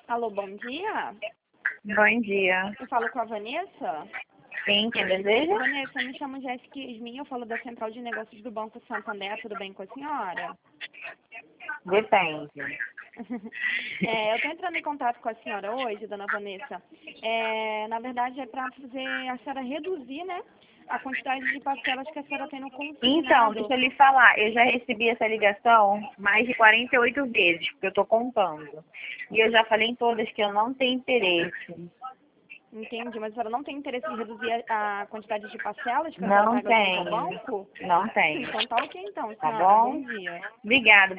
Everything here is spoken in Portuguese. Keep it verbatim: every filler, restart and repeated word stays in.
Alô, bom dia. Bom dia. Eu falo com a Vanessa. Sim, quem deseja? Vanessa, eu me chamo Jéssica Ismin, eu falo da Central de Negócios do Banco Santander. Tudo bem com a senhora? Depende. É, eu estou entrando em contato com a senhora hoje, dona Vanessa. É, na verdade, é para fazer a senhora reduzir, né, a quantidade de parcelas que a senhora tem no consignado. Então, deixa eu lhe falar, eu já recebi essa ligação mais de quarenta e oito vezes, porque eu estou contando. E eu já falei em todas que eu não tenho interesse. Entendi, mas a senhora não tem interesse em reduzir a, a quantidade de parcelas que a senhora Não paga junto ao tenho. banco? Não tenho. Então tá ok então, Tá senhora. bom? Bom dia. Obrigada.